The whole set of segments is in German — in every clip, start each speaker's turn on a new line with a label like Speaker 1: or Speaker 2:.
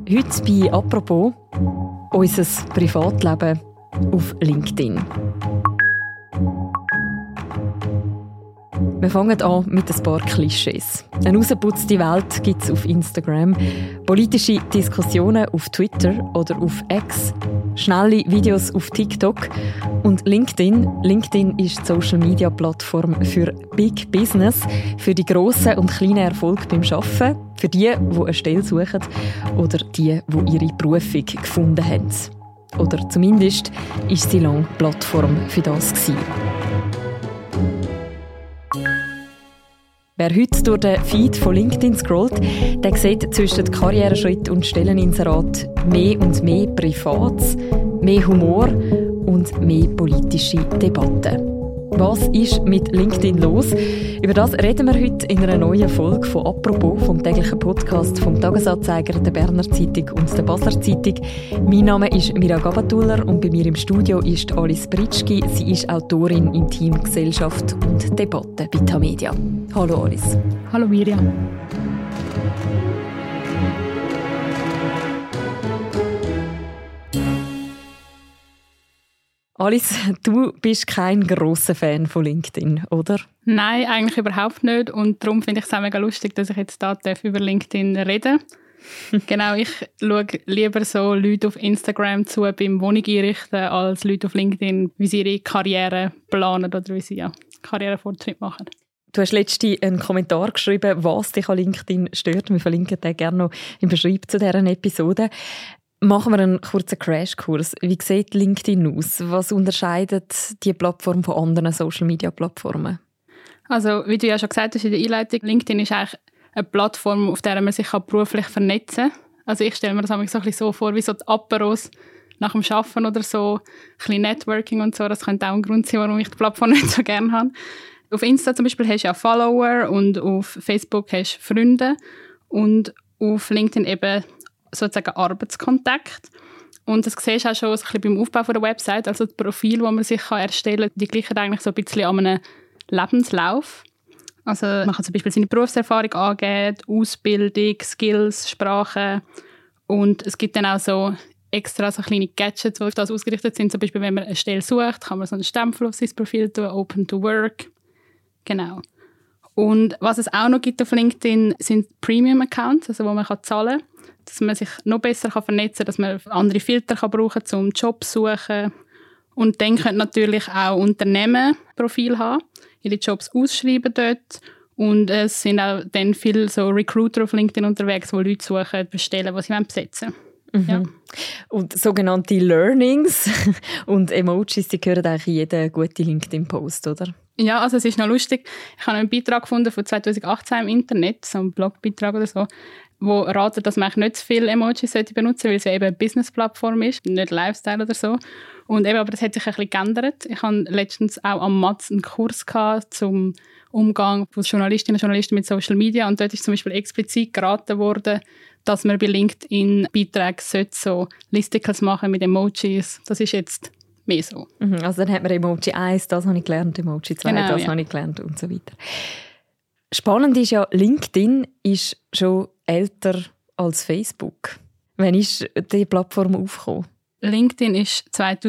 Speaker 1: Heute bei «Apropos» unser Privatleben auf LinkedIn. Wir fangen an mit ein paar Klischees. Eine rausgeputzte Welt gibt es auf Instagram, politische Diskussionen auf Twitter oder auf X, schnelle Videos auf TikTok und LinkedIn. LinkedIn ist die Social-Media-Plattform für Big Business, für die grossen und kleinen Erfolge beim Arbeiten, für die eine Stelle suchen oder die ihre Berufung gefunden haben. Oder zumindest war sie lange Plattform für das gewesen. Wer heute durch den Feed von LinkedIn scrollt, der sieht zwischen Karriereschritt und Stelleninserat mehr und mehr Privates, mehr Humor und mehr politische Debatten. Was ist mit LinkedIn los? Über das reden wir heute in einer neuen Folge von «Apropos», vom täglichen Podcast vom «Tagesanzeiger», der «Berner Zeitung» und der «Basler Zeitung». Mein Name ist Mira Gabatuller und bei mir im Studio ist Alice Britschgi. Sie ist Autorin im Team «Gesellschaft und Debatte» bei Tamedia. Hallo Alice.
Speaker 2: Hallo Miriam.
Speaker 1: Alice, du bist kein grosser Fan von LinkedIn, oder?
Speaker 2: Nein, eigentlich überhaupt nicht. Und darum finde ich es auch mega lustig, dass ich jetzt hier über LinkedIn reden darf. Genau, ich schaue lieber so Leute auf Instagram zu beim Wohnung einrichten, als Leute auf LinkedIn, wie sie ihre Karriere planen oder wie sie Karrierefortschritt machen.
Speaker 1: Du hast letztens einen Kommentar geschrieben, was dich an LinkedIn stört. Wir verlinken den gerne noch im Beschreibung zu dieser Episode. Machen wir einen kurzen Crashkurs. Wie sieht LinkedIn aus? Was unterscheidet die Plattform von anderen Social-Media-Plattformen?
Speaker 2: Also, wie du ja schon gesagt hast in der Einleitung, LinkedIn ist eigentlich eine Plattform, auf der man sich beruflich vernetzen kann. Also ich stelle mir das so ein bisschen so vor, wie so die Aperos nach dem Arbeiten oder so, ein bisschen Networking und so. Das könnte auch ein Grund sein, warum ich die Plattform nicht so gerne habe. Auf Insta zum Beispiel hast du ja Follower und auf Facebook hast du Freunde und auf LinkedIn eben sozusagen Arbeitskontakt. Und das siehst du auch schon so ein bisschen beim Aufbau der Website, also das Profil, das man sich erstellen kann, die gleichen eigentlich so ein bisschen an einem Lebenslauf. Also man kann zum Beispiel seine Berufserfahrung angeben, Ausbildung, Skills, Sprachen und es gibt dann auch so extra so kleine Gadgets, die auf das ausgerichtet sind. Zum Beispiel, wenn man eine Stelle sucht, kann man so einen Stempel auf sein Profil tun, Open to Work. Genau. Und was es auch noch gibt auf LinkedIn, sind Premium-Accounts, also wo man zahlen kann, dass man sich noch besser vernetzen kann, dass man andere Filter brauchen kann, um Jobs zu suchen. Und dann können natürlich auch Unternehmen Profil haben, ihre Jobs ausschreiben dort. Und es sind auch dann viele so Recruiter auf LinkedIn unterwegs, die Leute suchen, bestellen, die sie besetzen wollen.
Speaker 1: Mhm.
Speaker 2: Ja.
Speaker 1: Und sogenannte Learnings und Emojis, die gehören eigentlich in jeden guten LinkedIn-Post, oder?
Speaker 2: Ja, also es ist noch lustig. Ich habe einen Beitrag gefunden von 2018 im Internet, so einen Blogbeitrag oder so, wo raten, dass man nicht zu viele Emojis benutzen sollte, weil es eben eine Business-Plattform ist, nicht Lifestyle oder so. Und eben, aber das hat sich ein bisschen geändert. Ich hatte letztens auch am Matz einen Kurs zum Umgang von Journalistinnen und Journalisten mit Social Media und dort ist zum Beispiel explizit geraten worden, dass man bei LinkedIn Beiträge so Listicles machen mit Emojis. Das ist jetzt mehr so.
Speaker 1: Also dann hat man Emoji 1, das habe ich gelernt, Emoji 2,
Speaker 2: genau,
Speaker 1: das habe ich gelernt und so weiter. Spannend ist ja, LinkedIn ist schon älter als Facebook. Wann ist die Plattform aufgekommen?
Speaker 2: LinkedIn ist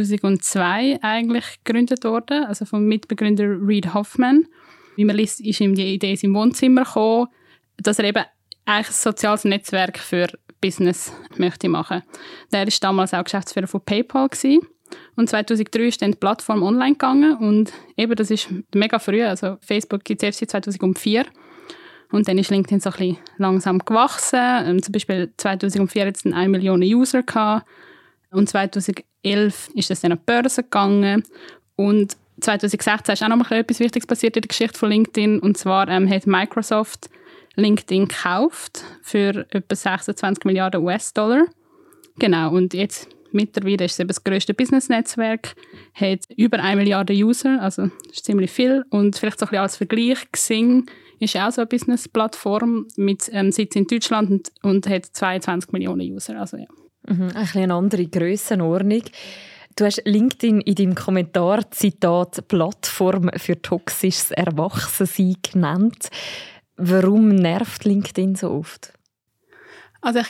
Speaker 2: 2002 eigentlich gegründet worden, also vom Mitbegründer Reid Hoffman. Wie man liest, ist ihm die Idee in seinem Wohnzimmer gekommen, dass er eben eigentlich ein soziales Netzwerk für Business möchte machen. Der war damals auch Geschäftsführer von PayPal gewesen. Und 2003 ist dann die Plattform online gegangen und eben, das ist mega früh, also Facebook gibt es erst seit 2004 und dann ist LinkedIn so ein bisschen langsam gewachsen. Zum Beispiel 2004 hat es dann 1 Million User gehabt und 2011 ist es dann an die Börse gegangen und 2016 ist auch noch mal etwas Wichtiges passiert in der Geschichte von LinkedIn und zwar hat Microsoft LinkedIn gekauft für etwa 26 Milliarden US-Dollar. Genau, und jetzt mittlerweile ist es eben das grösste Business-Netzwerk, hat über 1 Milliarde User, also das ist ziemlich viel. Und vielleicht so ein bisschen als Vergleich, Xing ist auch so eine Business-Plattform mit Sitz in Deutschland und hat 22 Millionen User. Also, ja.
Speaker 1: Ein bisschen eine andere Grössenordnung. Du hast LinkedIn in deinem Kommentar Zitat «Plattform für toxisches Erwachsensein» genannt. Warum nervt LinkedIn so oft?
Speaker 2: Also ich glaube,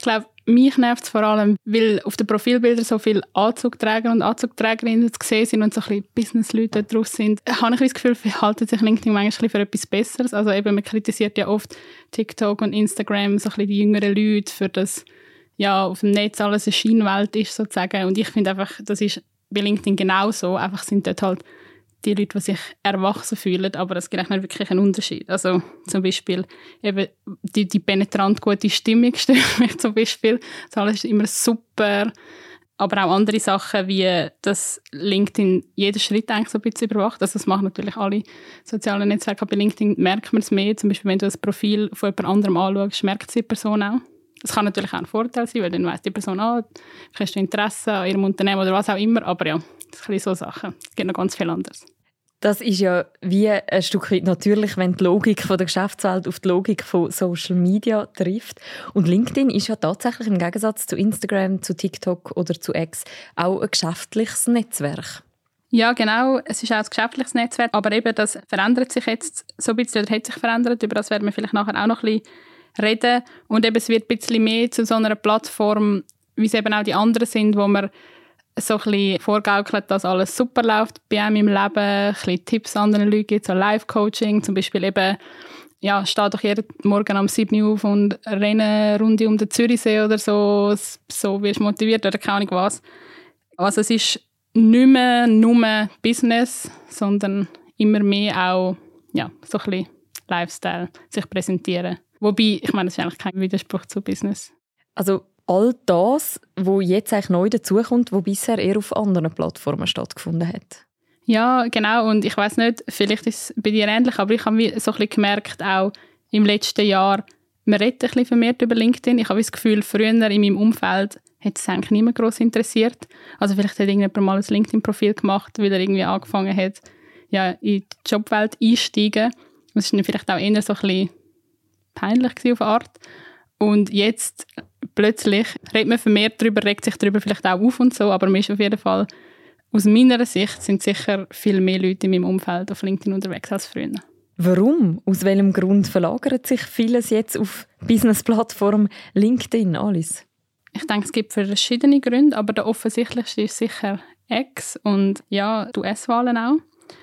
Speaker 2: mich nervt es vor allem, weil auf den Profilbildern so viele Anzugträger und Anzugträgerinnen zu sehen sind und so ein bisschen Business-Leute drauf sind, habe ich das Gefühl, halten sich LinkedIn manchmal für etwas Besseres. Also eben, man kritisiert ja oft TikTok und Instagram, so ein bisschen die jüngeren Leute, für das ja auf dem Netz alles eine Scheinwelt ist sozusagen. Und ich finde einfach, das ist bei LinkedIn genauso. Einfach sind dort halt die Leute, die sich erwachsen fühlen, aber es gibt nicht wirklich einen Unterschied. Also zum Beispiel eben die penetrant gute Stimmung stört mich zum Beispiel. Das alles ist immer super. Aber auch andere Sachen, wie dass LinkedIn jeden Schritt eigentlich so ein bisschen überwacht. Also das machen natürlich alle sozialen Netzwerke. Bei LinkedIn merkt man es mehr. Zum Beispiel, wenn du das Profil von jemand anderem anschaust, merkt es die Person auch. Das kann natürlich auch ein Vorteil sein, weil dann weiss die Person, hast du Interesse an ihrem Unternehmen oder was auch immer. Aber ja, das sind so Sachen. Es gibt noch ganz viel anderes.
Speaker 1: Das ist ja wie ein Stück weit natürlich, wenn die Logik von der Geschäftswelt auf die Logik von Social Media trifft. Und LinkedIn ist ja tatsächlich im Gegensatz zu Instagram, zu TikTok oder zu X auch ein geschäftliches Netzwerk.
Speaker 2: Ja, genau. Es ist auch ein geschäftliches Netzwerk. Aber eben, das verändert sich jetzt so ein bisschen, oder hat sich verändert. Über das werden wir vielleicht nachher auch noch ein bisschen reden. Und eben, es wird ein bisschen mehr zu so einer Plattform, wie es eben auch die anderen sind, wo man so ein bisschen vorgaukelt, dass alles super läuft bei einem im Leben, ein bisschen Tipps anderen Leuten gibt, so Live-Coaching, zum Beispiel eben, ja, steh doch jeden Morgen um 7 Uhr auf und renne eine Runde um den Zürichsee oder so wirst du motiviert oder keine Ahnung was. Also es ist nicht mehr nur Business, sondern immer mehr auch, ja, so ein bisschen Lifestyle, sich präsentieren. Wobei, ich meine, das ist eigentlich kein Widerspruch zu Business.
Speaker 1: Also all das, was jetzt eigentlich neu dazukommt, was bisher eher auf anderen Plattformen stattgefunden hat.
Speaker 2: Ja, genau. Und ich weiss nicht, vielleicht ist es bei dir ähnlich, aber ich habe so ein bisschen gemerkt, auch im letzten Jahr, man redet ein bisschen vermehrt über LinkedIn. Ich habe das Gefühl, früher in meinem Umfeld hat es eigentlich niemand gross interessiert. Also vielleicht hat irgendjemand mal ein LinkedIn-Profil gemacht, weil er irgendwie angefangen hat, ja, in die Jobwelt einsteigen. Das war vielleicht auch eher so ein bisschen peinlich auf eine Art. Und jetzt plötzlich redet man vermehrt darüber, regt sich darüber vielleicht auch auf und so, aber man ist auf jeden Fall, aus meiner Sicht, sind sicher viel mehr Leute in meinem Umfeld auf LinkedIn unterwegs als früher.
Speaker 1: Warum? Aus welchem Grund verlagert sich vieles jetzt auf Business-Plattform LinkedIn, Alice?
Speaker 2: Ich denke, es gibt verschiedene Gründe, aber der offensichtlichste ist sicher X und ja, die US-Wahlen auch.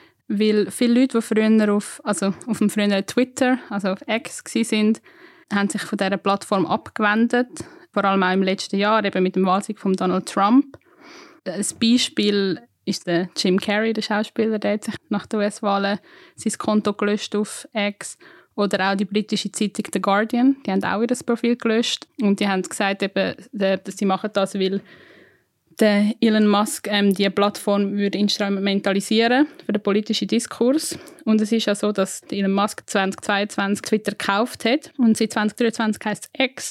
Speaker 2: Weil viele Leute, die früher auf dem früheren Twitter, also auf X waren, haben sich von dieser Plattform abgewendet. Vor allem auch im letzten Jahr, eben mit dem Wahlsieg von Donald Trump. Ein Beispiel ist der Jim Carrey, der Schauspieler, der hat sich nach den US-Wahlen sein Konto gelöscht auf X. Oder auch die britische Zeitung The Guardian, die haben auch ihr Profil gelöscht. Und die haben gesagt, eben, dass sie machen das, weil der Elon Musk die Plattform würde instrumentalisieren für den politischen Diskurs. Und es ist ja so, dass Elon Musk 2022 Twitter gekauft hat und seit 2023 heisst es X.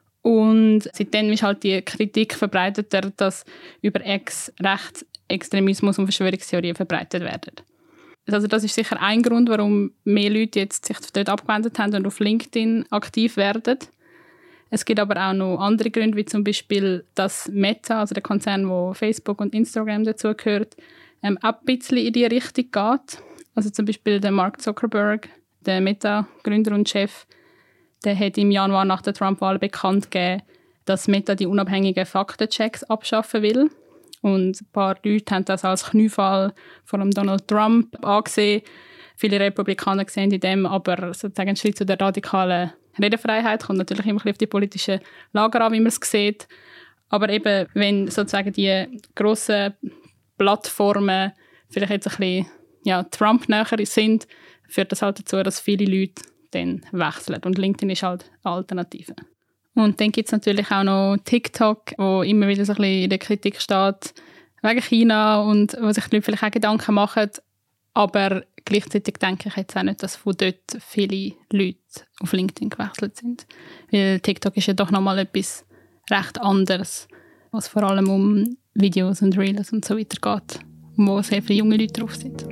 Speaker 2: Und seitdem ist halt die Kritik verbreiteter, dass über X Rechtsextremismus und Verschwörungstheorien verbreitet werden. Also das ist sicher ein Grund, warum mehr Leute jetzt sich dort abgewendet haben und auf LinkedIn aktiv werden. Es gibt aber auch noch andere Gründe, wie zum Beispiel, dass Meta, also der Konzern, wo Facebook und Instagram dazugehört, auch ein bisschen in die Richtung geht. Also zum Beispiel der Mark Zuckerberg, der Meta-Gründer und Chef, der hat im Januar nach der Trump-Wahl bekannt gegeben, dass Meta die unabhängigen Faktenchecks abschaffen will. Und ein paar Leute haben das als Kniefall vor allem Donald Trump angesehen. Viele Republikaner sehen in dem aber sozusagen einen Schritt zu der radikalen Redefreiheit. Kommt natürlich immer ein bisschen auf die politischen Lager an, wie man es sieht. Aber eben, wenn sozusagen die grossen Plattformen vielleicht jetzt ein bisschen Trump näher sind, führt das halt dazu, dass viele Leute dann wechseln. Und LinkedIn ist halt eine Alternative. Und dann gibt es natürlich auch noch TikTok, wo immer wieder so ein bisschen in der Kritik steht, wegen China und wo sich die Leute vielleicht auch Gedanken machen. Aber gleichzeitig denke ich jetzt auch nicht, dass von dort viele Leute auf LinkedIn gewechselt sind. Weil TikTok ist ja doch nochmal etwas recht anderes, was vor allem um Videos und Reels und so weiter geht, wo sehr viele junge Leute drauf sind.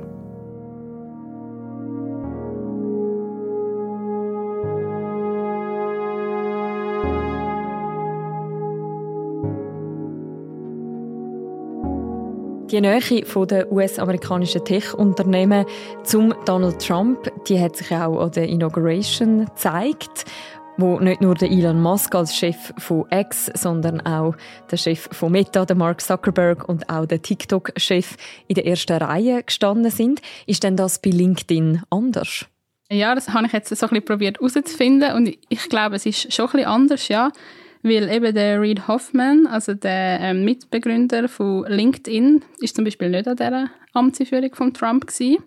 Speaker 1: Die Nähe der US-amerikanischen Tech-Unternehmen zum Donald Trump, die hat sich auch an der Inauguration gezeigt. wo nicht nur der Elon Musk als Chef von X, sondern auch der Chef von Meta, der Mark Zuckerberg, und auch der TikTok-Chef in der ersten Reihe gestanden sind. Ist denn das bei LinkedIn anders?
Speaker 2: Ja, das habe ich jetzt so ein bisschen probiert herauszufinden und ich glaube, es ist schon ein bisschen anders, ja. Weil eben der Reid Hoffman, also der Mitbegründer von LinkedIn, ist zum Beispiel nicht an dieser Amtseinführung von Trump gewesen.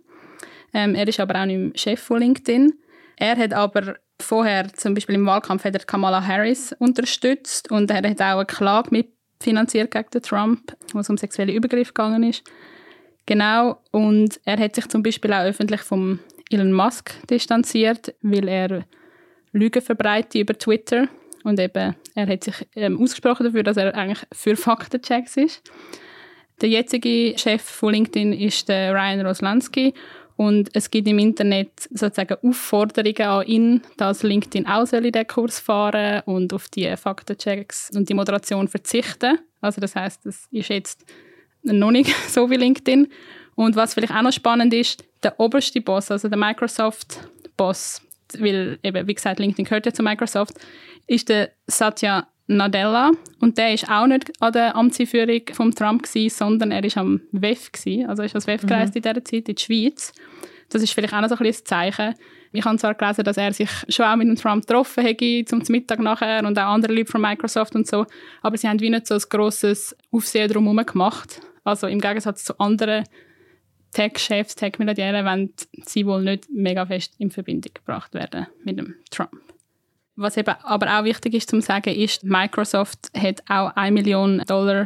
Speaker 2: Er ist aber auch nicht mehr Chef von LinkedIn. Er hat aber vorher, zum Beispiel im Wahlkampf, hat er Kamala Harris unterstützt und er hat auch eine Klage mitfinanziert gegen den Trump, wo es um sexuelle Übergriffe gegangen ist. Genau, und er hat sich zum Beispiel auch öffentlich vom Elon Musk distanziert, weil er Lügen verbreitet über Twitter. Und eben, er hat sich ausgesprochen dafür, dass er eigentlich für Faktenchecks ist. Der jetzige Chef von LinkedIn ist der Ryan Roslansky. Und es gibt im Internet sozusagen Aufforderungen an ihn, dass LinkedIn auch in diesen Kurs fahren und auf die Faktenchecks und die Moderation verzichten. Also das heisst, das ist jetzt noch nicht so wie LinkedIn. Und was vielleicht auch noch spannend ist, der oberste Boss, also der Microsoft-Boss, weil eben, wie gesagt, LinkedIn gehört ja zu Microsoft, ist der Satya Nadella. Und der ist auch nicht an der Amtseinführung von Trump gewesen, sondern er ist am WEF gewesen. Also er ist als WEF gereist in dieser Zeit in die Schweiz. Das ist vielleicht auch noch so ein bisschen ein Zeichen. Ich habe zwar gelesen, dass er sich schon auch mit dem Trump getroffen hätte, zum Mittag nachher, und auch andere Leute von Microsoft und so. Aber sie haben wie nicht so ein grosses Aufsehen drumherum gemacht. Also im Gegensatz zu anderen Tech-Chefs, Tech-Milliardären, wollen sie wohl nicht mega fest in Verbindung gebracht werden mit dem Trump. Was eben aber auch wichtig ist zu sagen, ist, Microsoft hat auch $1 Million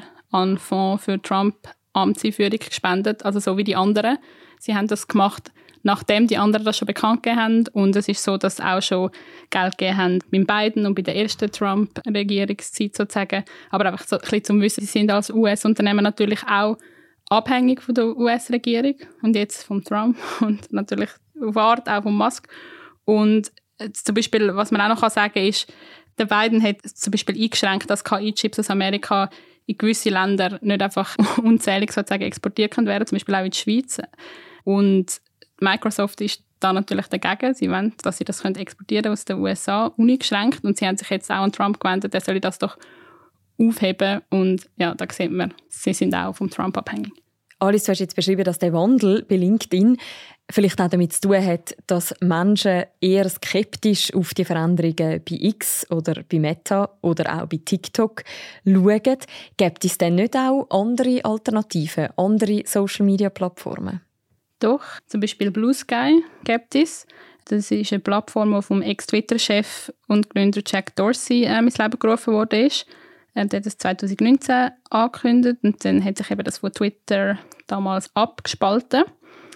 Speaker 2: an Fonds für Trump-Amtseinführung gespendet, also so wie die anderen. Sie haben das gemacht, nachdem die anderen das schon bekannt gegeben haben. Und es ist so, dass sie auch schon Geld gegeben haben beim Biden und bei der ersten Trump-Regierungszeit sozusagen. Aber einfach so ein bisschen zum Wissen, sie sind als US-Unternehmen natürlich auch abhängig von der US-Regierung und jetzt vom Trump und natürlich auf Art auch von Musk. Und zum Beispiel, was man auch noch sagen kann, ist, der Biden hat zum Beispiel eingeschränkt, dass KI-Chips aus Amerika in gewisse Länder nicht einfach unzählig sozusagen exportiert können werden, zum Beispiel auch in die Schweiz. Und Microsoft ist da natürlich dagegen. Sie wollen, dass sie das exportieren aus den USA, uneingeschränkt. Und sie haben sich jetzt auch an Trump gewendet, der soll das doch aufheben. Und ja, da sieht man, sie sind auch vom Trump abhängig.
Speaker 1: Alice, du hast jetzt beschrieben, dass der Wandel bei LinkedIn vielleicht auch damit zu tun hat, dass Menschen eher skeptisch auf die Veränderungen bei X oder bei Meta oder auch bei TikTok schauen. Gibt es denn nicht auch andere Alternativen, andere Social-Media-Plattformen?
Speaker 2: Doch, zum Beispiel Blue Sky gibt es. Das ist eine Plattform, die vom Ex-Twitter-Chef und Gründer Jack Dorsey ins Leben gerufen wurde. Der hat das 2019 angekündigt und dann hat sich eben das von Twitter damals abgespalten.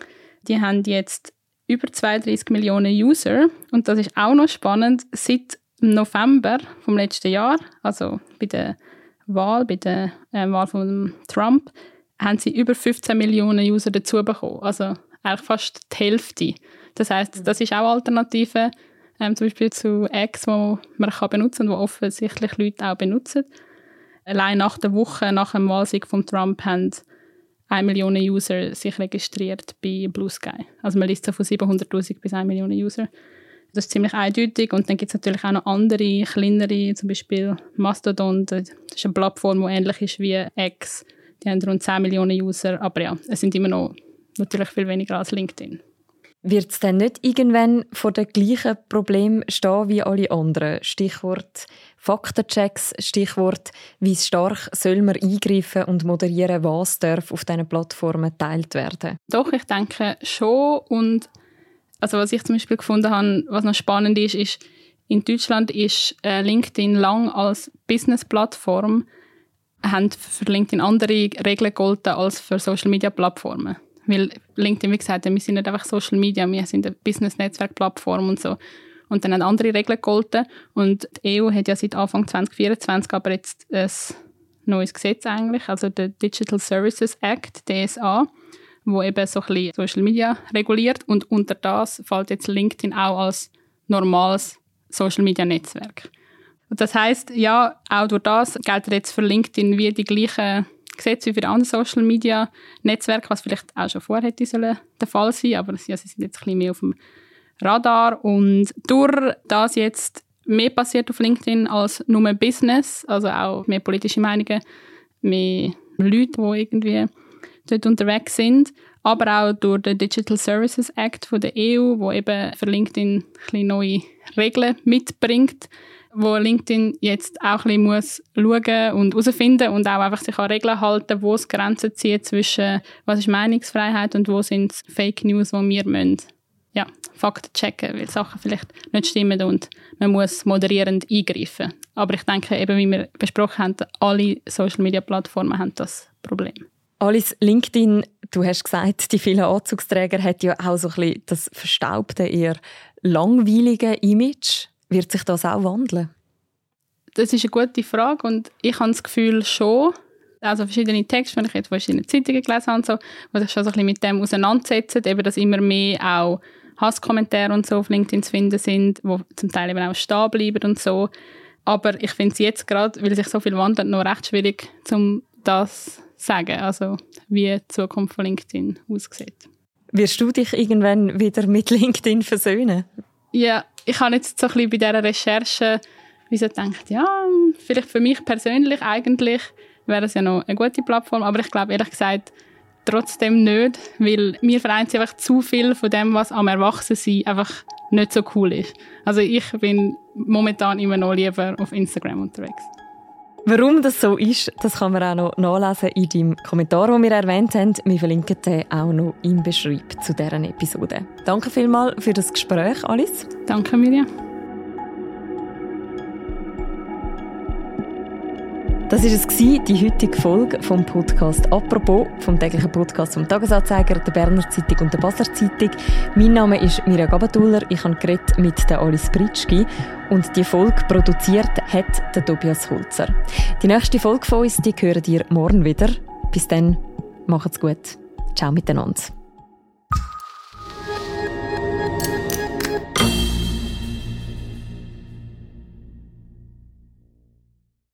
Speaker 2: Die haben jetzt über 32 Millionen User und das ist auch noch spannend. Seit November vom letzten Jahr, also bei der Wahl von Trump, haben sie über 15 Millionen User dazu bekommen. Also eigentlich fast die Hälfte. Das heisst, das ist auch Alternative, zum Beispiel zu X, die man benutzen kann und die offensichtlich Leute auch benutzen. Allein nach der Woche nach dem Wahlsieg von Trump haben 1 Million User sich registriert bei Blue Sky. Also man liest so von 700'000 bis 1 Million User. Das ist ziemlich eindeutig. Und dann gibt es natürlich auch noch andere, kleinere, zum Beispiel Mastodon. Das ist eine Plattform, die ähnlich ist wie X. Die haben rund 10 Millionen User. Aber ja, es sind immer noch natürlich viel weniger als LinkedIn.
Speaker 1: Wird es dann nicht irgendwann vor dem gleichen Problem stehen wie alle anderen? Stichwort Faktenchecks, Stichwort, wie stark soll man eingreifen und moderieren, was darf auf diesen Plattformen geteilt werden?
Speaker 2: Doch, ich denke schon. Und also was ich zum Beispiel gefunden habe, was noch spannend ist, in Deutschland ist LinkedIn lang als Business-Plattform, haben für LinkedIn andere Regeln gegolten als für Social-Media-Plattformen. Weil LinkedIn, wie gesagt, wir sind nicht einfach Social Media, wir sind eine Business-Netzwerk-Plattform und so. Und dann haben andere Regeln gegolten. Und die EU hat ja seit Anfang 2024 aber jetzt ein neues Gesetz eigentlich, also der Digital Services Act, DSA, wo eben so ein bisschen Social Media reguliert. Und unter das fällt jetzt LinkedIn auch als normales Social Media Netzwerk. Und das heisst, ja, auch durch das gelten jetzt für LinkedIn wie die gleichen Gesetze wie für andere Social Media Netzwerke, was vielleicht auch schon vorher hätte sollen der Fall sein, aber ja, sie sind jetzt ein bisschen mehr auf dem Radar. Und durch das jetzt mehr passiert auf LinkedIn als nur Business, also auch mehr politische Meinungen, mehr Leute, die irgendwie dort unterwegs sind, aber auch durch den Digital Services Act von der EU, wo eben für LinkedIn ein bisschen neue Regeln mitbringt, wo LinkedIn jetzt auch ein bisschen schauen und herausfinden und auch einfach sich an Regeln halten, wo es Grenzen ziehen zwischen was ist Meinungsfreiheit und wo sind Fake News, wo wir müssen, Fakten checken, weil Sachen vielleicht nicht stimmen und man muss moderierend eingreifen. Aber ich denke, eben wie wir besprochen haben, alle Social-Media-Plattformen haben das Problem.
Speaker 1: Alice, LinkedIn, du hast gesagt, die vielen Anzugsträger hat ja auch so ein bisschen das verstaubte, eher langweilige Image. Wird sich das auch wandeln?
Speaker 2: Das ist eine gute Frage und ich habe das Gefühl schon, also verschiedene Texte, die ich jetzt verschiedene Zeitungen gelesen habe, so, die sich schon so ein bisschen mit dem auseinandersetzen, eben, dass immer mehr auch Hasskommentare und so auf LinkedIn zu finden sind, die zum Teil eben auch stehen bleiben und so. Aber ich finde es jetzt gerade, weil sich so viel wandelt, noch recht schwierig, um das zu sagen, also wie die Zukunft von LinkedIn aussieht.
Speaker 1: Wirst du dich irgendwann wieder mit LinkedIn versöhnen?
Speaker 2: Ja, ich habe jetzt so ein bisschen bei dieser Recherche gedacht, ja, vielleicht für mich persönlich eigentlich wäre es ja noch eine gute Plattform, aber ich glaube ehrlich gesagt trotzdem nicht, weil mir vereint einfach zu viel von dem, was am Erwachsensein einfach nicht so cool ist. Also ich bin momentan immer noch lieber auf Instagram unterwegs.
Speaker 1: Warum das so ist, das kann man auch noch nachlesen in deinem Kommentar, den wir erwähnt haben. Wir verlinken den auch noch im Beschreib zu dieser Episode. Danke vielmals für das Gespräch, Alice.
Speaker 2: Danke, Mirja.
Speaker 1: Das war es, die heutige Folge vom Podcast «Apropos», vom täglichen Podcast vom «Tagesanzeiger», der «Berner Zeitung» und der «Basler Zeitung». Mein Name ist Mirja Gabatuller, ich habe geredet mit der Alice Britschgi und die Folge produziert hat der Tobias Holzer. Die nächste Folge von uns, die hören ihr morgen wieder. Bis dann, macht's gut. Ciao miteinander.